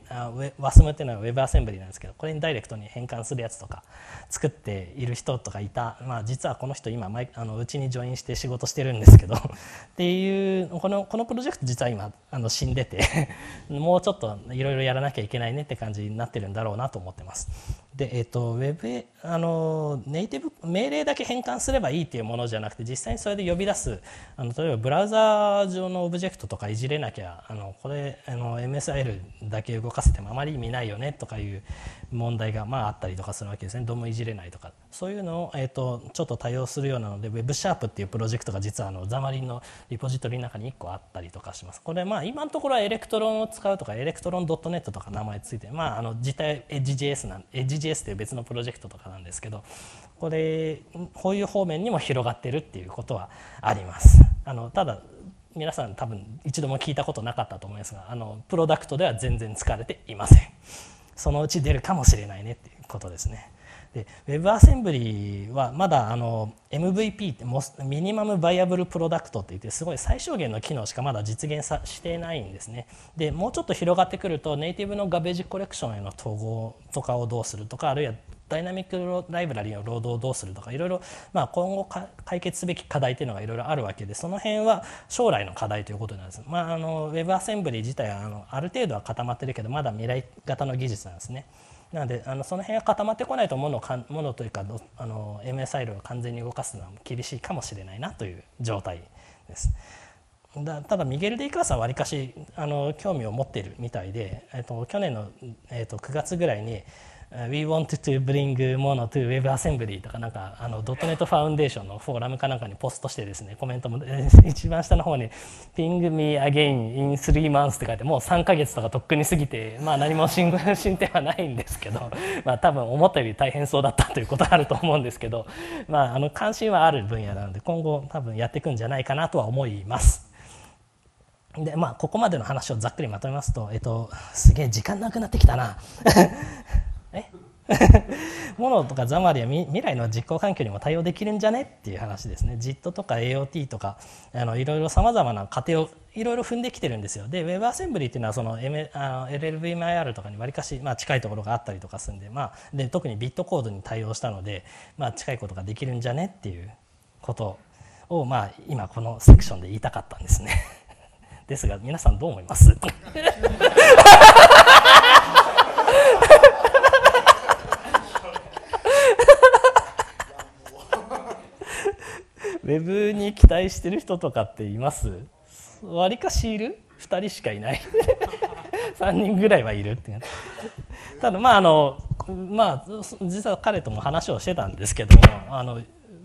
WASM っていうのは WebAssembly なんですけど、これにダイレクトに変換するやつとか作っている人とかいた、実はこの人今うちにジョインして仕事してるんですけどっていうこのプロジェクト実は今死んでてもうちょっといろいろやらなきゃいけないねって感じになってるんだろうなと思ってます。でネイティブ命令だけ変換すればいいっていうものじゃなくて、実際にそれで呼び出す例えばブラウザ上のオブジェクトとかいじれなきゃこれMSIL だけ動かせてもあまり意味ないよねとかいう問題があったりとかするわけですね。どうもいじれないとか、そういうのを、ちょっと多用するようなので WebSharp っていうプロジェクトが実はザマリンのリポジトリの中に1個あったりとかします。これ今のところはエレクトロンを使うとかエレクトロン .net とか名前ついて、実態 Edge.js っていう別のプロジェクトとかなんですけど、こういう方面にも広がってるっていうことはあります。ただ皆さん多分一度も聞いたことなかったと思いますが、プロダクトでは全然使われていません。そのうち出るかもしれないねっていうことですね。で WebAssembly はまだMVP ってミニマムバイアブルプロダクトっていってすごい最小限の機能しかまだ実現していないんですね。でもうちょっと広がってくるとネイティブのガベージコレクションへの統合とかをどうするとか、あるいはダイナミックライブラリのロードをどうするとか、いろいろ今後解決すべき課題というのがいろいろあるわけで、その辺は将来の課題ということなんです。WebAssembly 自体はある程度は固まってるけどまだ未来型の技術なんですね。なのでその辺は固まってこないとものというかMSIL を完全に動かすのは厳しいかもしれないなという状態です。ただミゲル・デイカーさんはわりかし興味を持っているみたいで、去年の、9月ぐらいにWe want to bring Mono to WebAssembly とか.NET ファウンデーションのフォーラムかなんかにポストしてですね、コメントも一番下の方に Ping me again in 3 months って書いて、もう3ヶ月とかとっくに過ぎて、何も進展はないんですけど、多分思ったより大変そうだったということはあると思うんですけど、関心はある分野なので今後多分やっていくんじゃないかなとは思います。でここまでの話をざっくりまとめますと、すげえ時間なくなってきたなモノとかザマリは未来の実行環境にも対応できるんじゃねっていう話ですね。 JIT とか AOT とかいろいろさまざまな過程をいろいろ踏んできてるんですよ。で WebAssembly っていうのはLLVMIR とかにわりかし近いところがあったりとかするんで、で特にビットコードに対応したので、近いことができるんじゃねっていうことを、今このセクションで言いたかったんですねですが皆さんどう思いますウェブに期待してる人とかっています？わりかしいる？2人しかいない3人ぐらいはいるってただ実は彼とも話をしてたんですけども、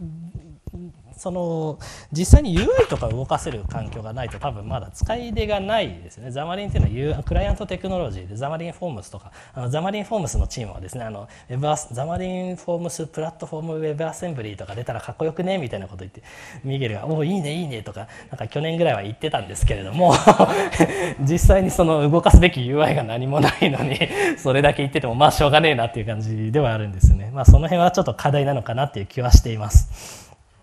実際に UI とか動かせる環境がないと多分まだ使い出がないですね。ザマリンっていうのはクライアントテクノロジーでザマリンフォームスとかザマリンフォームスのチームはですねザマリンフォームスプラットフォームウェブアセンブリーとか出たらかっこよくねみたいなこと言ってミゲルが「おいいねいいね」とか去年ぐらいは言ってたんですけれども実際に動かすべき UI が何もないのにそれだけ言っててもしょうがねえなっていう感じではあるんですよね。その辺はちょっと課題なのかなっていう気はしています。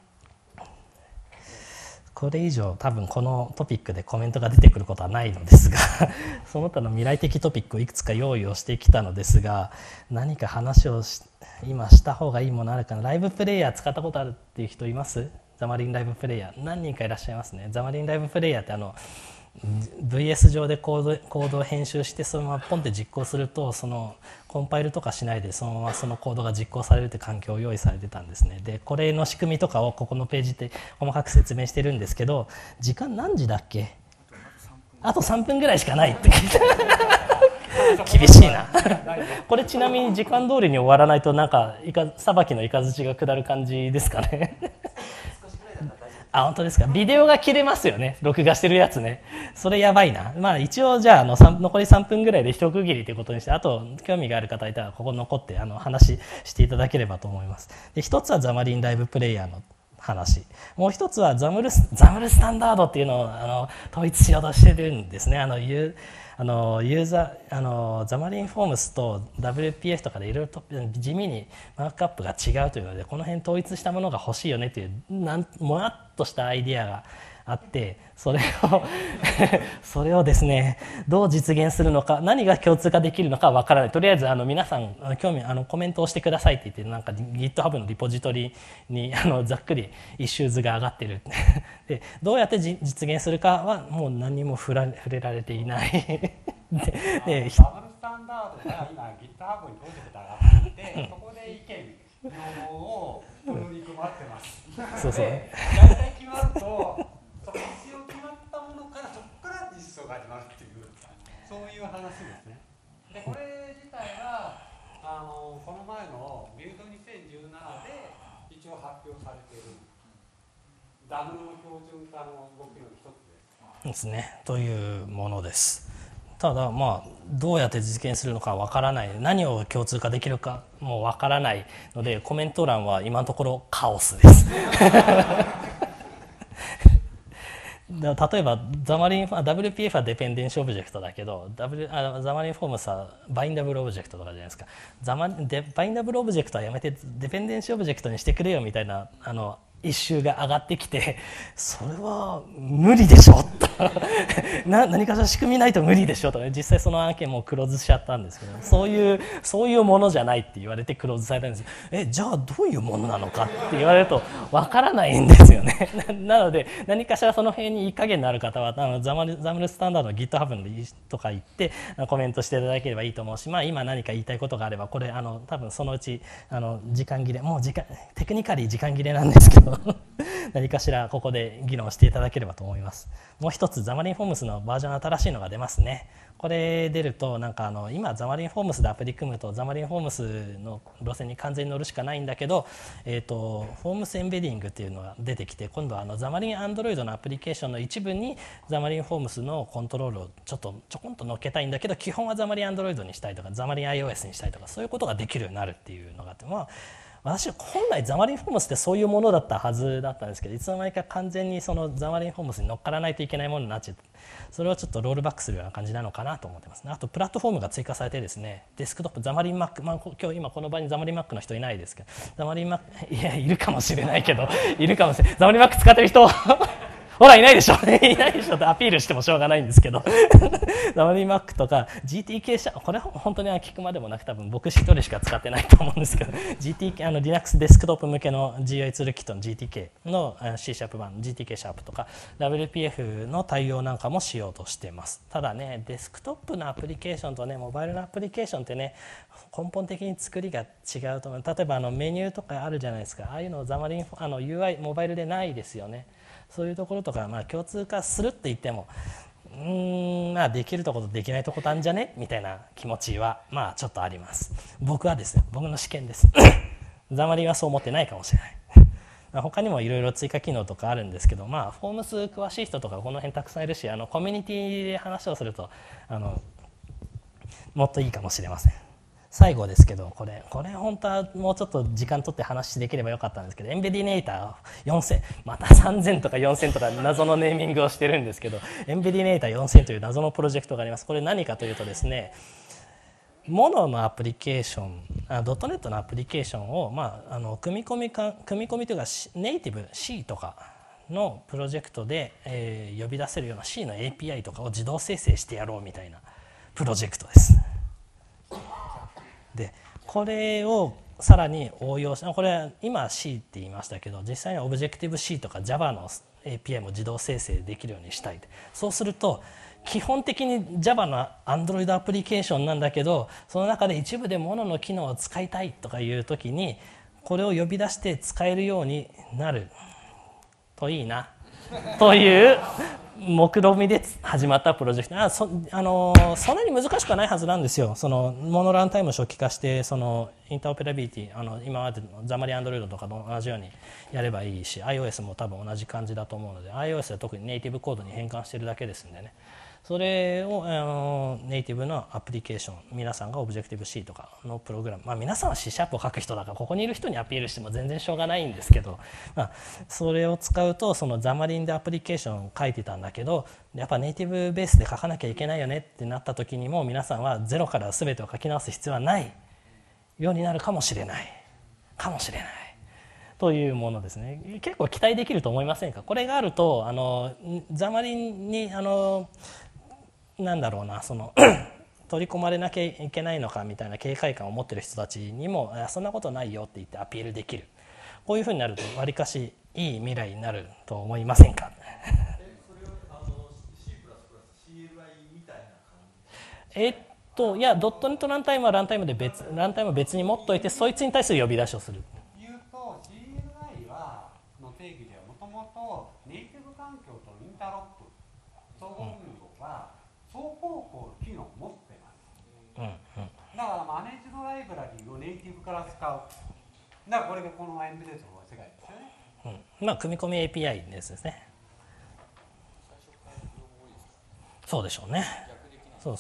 これ以上多分このトピックでコメントが出てくることはないのですがその他の未来的トピックをいくつか用意をしてきたのですが、何か話を今した方がいいものあるかな。ライブプレイヤー使ったことあるっていう人います？ザマリンライブプレイヤー何人かいらっしゃいますね。ザマリンライブプレイヤーって VS 上でコードを編集してそのままポンって実行するとコンパイルとかしないでそのままそのコードが実行されるって環境を用意されてたんですね。でこれの仕組みとかをここのページで細かく説明してるんですけど、時間何時だっけ？あと3分ぐらいしかないって聞いて厳しいなこれちなみに時間通りに終わらないとさばきのイカズチが下る感じですかね本当ですか。ビデオが切れますよね、録画してるやつね。それやばいな。一応じゃあ残り3分ぐらいで一区切りということにして、あと興味がある方いたらここ残って話していただければと思います。で一つはザマリンライブプレイヤーの話、もう一つはザムルスタンダードっていうのを統一しようとしてるんですね。ユーザーザマリンフォームスと WPF とかでいろいろと地味にマークアップが違うというので、この辺統一したものが欲しいよねというもやっとしたアイディアがあってそれをですねどう実現するのか何が共通化できるのかわからない。とりあえず皆さんコメントをしてくださいって言ってなんか GitHub のリポジトリにざっくりイシューズが上がってるでどうやって実現するかはもう何も触れられていないでダブルスタンダードが今 GitHub にプロジェクトが上がっていてそこで意見要望を取り組まってます。 そうそうで大体決まると一応決まったものからそこから実装が始まるっていうそういう話ですね。でこれ自体はこの前のビルド2017で一応発表されているダムの標準化の動きの一つですねというものです。ただどうやって実現するのかわからない、何を共通化できるかもわからないのでコメント欄は今のところカオスです例えばザマリンWPF はデペンデンシオブジェクトだけど、ザマリンフォームスはバインダブルオブジェクトとかじゃないですか。バインダブルオブジェクトはやめてデペンデンシオブジェクトにしてくれよみたいな一周が上がってきて、それは無理でしょ何かしら仕組みないと無理でしょと、実際その案件もクローズしちゃったんですけど、そういうものじゃないって言われてクローズされたんです。じゃあどういうものなのかって言われるとわからないんですよねなので何かしらその辺にいい加減のある方はザムルスタンダードの GitHub のとか行ってコメントしていただければいいと思うし、今何か言いたいことがあればこれ多分そのうち時間切れテクニカリー時間切れなんですけど何かしらここで議論していただければと思います。もう一つザマリンフォームスのバージョン新しいのが出ますね。これ出ると今ザマリンフォームスでアプリ組むとザマリンフォームスの路線に完全に乗るしかないんだけど、フォームスエンベディングっていうのが出てきて、今度はザマリンアンドロイドのアプリケーションの一部にザマリンフォームスのコントロールをちょこんと乗っけたいんだけど、基本はザマリンアンドロイドにしたいとかザマリン iOS にしたいとか、そういうことができるようになるっていうのがあって、私本来ザマリンフォームスってそういうものだったはずだったんですけど、いつの間にか完全にそのザマリンフォームスに乗っからないといけないものになっちゃって、それをちょっとロールバックするような感じなのかなと思ってますね。あとプラットフォームが追加されてですね、デスクトップザマリン Mac、今日今この場にザマリン Mac の人いないですけど、ザマリン Mac いやいるかもしれないけどいるかもしれない、ザマリン Mac 使ってる人ほらいないでしょいないでしょってアピールしてもしょうがないんですけどザマリン Mac とか GTK これ本当に聞くまでもなく多分僕一人しか使ってないと思うんですけどGTK Linux デスクトップ向けの GUI ツールキットの GTK の C# 版 GTK シャープとか WPF の対応なんかもしようとしています。ただねデスクトップのアプリケーションとねモバイルのアプリケーションってね根本的に作りが違うと思う。例えばメニューとかあるじゃないですか、ああいうのザマリンUI モバイルでないですよね。そういうところとか、共通化するって言ってもできるところとできないところなんじゃねみたいな気持ちはちょっとあります。僕はですね、僕の試験ですザマリンはそう思ってないかもしれない他にもいろいろ追加機能とかあるんですけど、フォームス詳しい人とかこの辺たくさんいるしコミュニティで話をするともっといいかもしれません。最後ですけどこれ本当はもうちょっと時間取って話できればよかったんですけど、エンベディネーター4000また3000とか4000とか謎のネーミングをしてるんですけど、エンベディネーター4000という謎のプロジェクトがあります。これ何かというとですね、モノのアプリケーションドットネットのアプリケーションを、組み込みというかネイティブ C とかのプロジェクトで、呼び出せるような C の API とかを自動生成してやろうみたいなプロジェクトです。でこれをさらに応用し、これ今 C って言いましたけど実際にオブジェクティブ C とか Java の API も自動生成できるようにしたい。そうすると基本的に Java の Android アプリケーションなんだけど、その中で一部でモノの機能を使いたいとかいう時にこれを呼び出して使えるようになるといいなという目論見で始まったプロジェクト。そんなに難しくはないはずなんですよ。そのモノランタイムを初期化してそのインターオペラビリティ今までのザマリンアンドロイドとかと同じようにやればいいし iOS も多分同じ感じだと思うので iOS は特にネイティブコードに変換してるだけですんでね、それをネイティブのアプリケーション皆さんがオブジェクティブ C とかのプログラム、皆さんは C# を書く人だからここにいる人にアピールしても全然しょうがないんですけど、それを使うとそのザマリンでアプリケーションを書いてたんだけどやっぱネイティブベースで書かなきゃいけないよねってなった時にも皆さんはゼロから全てを書き直す必要はないようになるかもしれないというものですね。結構期待できると思いませんか。これがあるとザマリンになんだろうな、その取り込まれなきゃいけないのかみたいな警戒感を持っている人たちにもそんなことないよって言ってアピールできる。こういうふうになるとわりかしいい未来になると思いませんか。いや、ドットネットランタイムはランタイム別に持っといて、そいつに対する呼び出しをする。 言うと CLI の定義ではもともとネイティブ環境とインターロップ総合運動は双方向機能を持ってます、だからマネージドライブラリーをネイティブから使う。だからこれがこの MZ の世界ですよね。 まあ組み込み API ですね。そうでしょうね。そう。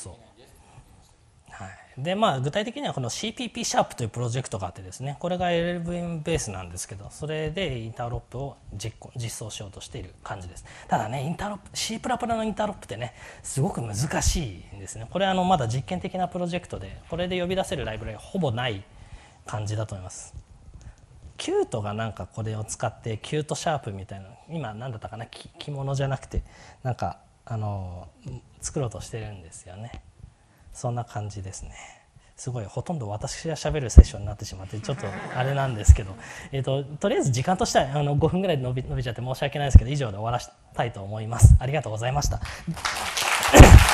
はい、でまあ具体的にはこの CPP シャープというプロジェクトがあってですね、これが LLVM ベースなんですけど、それでインターロップを実装しようとしている感じです。ただね、インターロップ C++ のインターロップってねすごく難しいんですね。これまだ実験的なプロジェクトで、これで呼び出せるライブラリはほぼない感じだと思います。キュートがなんかこれを使ってキュートシャープみたいな、今何だったかな、着物じゃなくてなんか作ろうとしてるんですよね。そんな感じですね。すごいほとんど私がしゃべるセッションになってしまってちょっとあれなんですけどとりあえず時間としては5分ぐらいで伸びちゃって申し訳ないですけど、以上で終わらせたいと思います。ありがとうございました。